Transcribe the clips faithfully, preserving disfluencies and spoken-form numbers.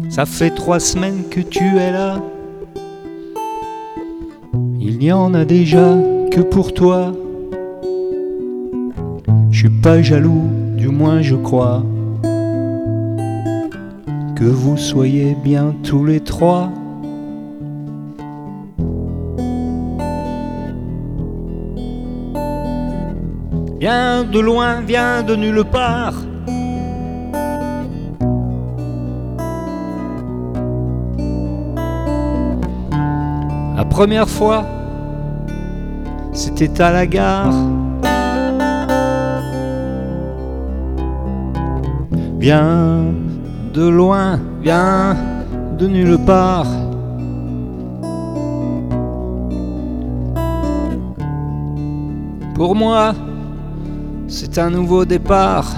Ça fait trois semaines que tu es là. Il n'y en a déjà que pour toi. Je suis pas jaloux, du moins je crois, que vous soyez bien tous les trois. Viens de loin, viens de nulle part. La première fois, c'était à la gare. Viens de loin, viens de nulle part. Pour moi, c'est un nouveau départ.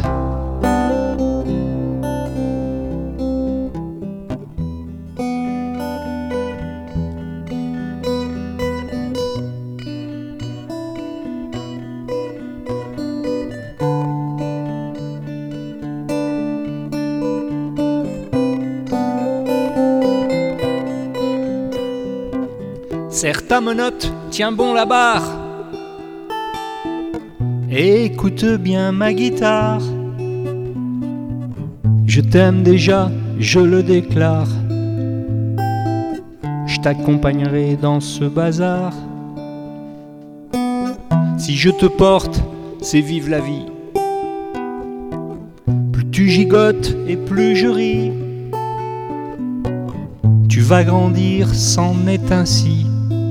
Serre ta menotte, tiens bon la barre. Et écoute bien ma guitare. Je t'aime déjà, je le déclare. Je t'accompagnerai dans ce bazar. Si je te porte, c'est vive la vie. Plus tu gigotes et plus je ris. Tu vas grandir, c'en est ainsi.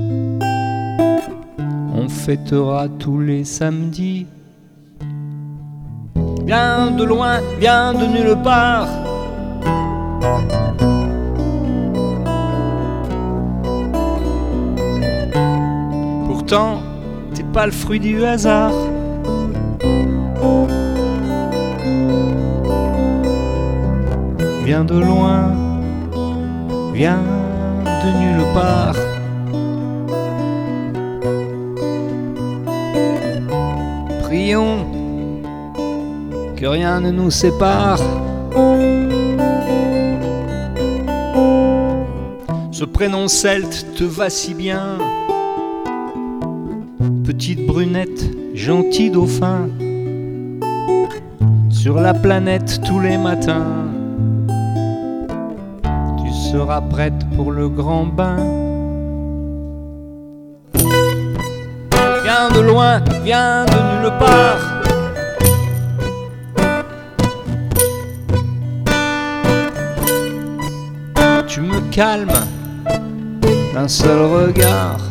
On fêtera tous les samedis. Viens de loin, viens de nulle part. Pourtant, t'es pas le fruit du hasard. Viens de loin, viens de nulle part. Prions que rien ne nous sépare. Ce prénom celte te va si bien. Petite brunette, gentil dauphin. Sur la planète tous les matins. Tu seras prête pour le grand bain. Viens de loin, viens de nulle part. Tu me calmes d'un seul regard.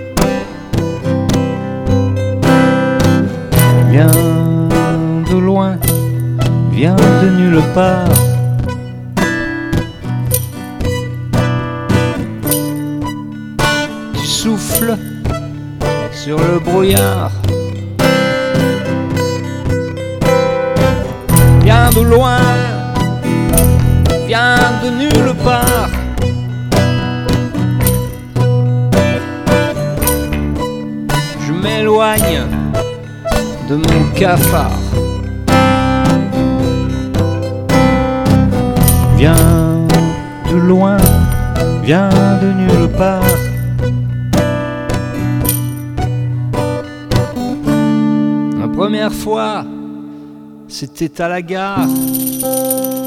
Viens de loin, viens de nulle part. Tu souffles sur le brouillard. Viens de loin, viens de nulle part. Je m'éloigne de mon cafard. Viens de loin, viens de nulle part. La première fois, c'était à la gare.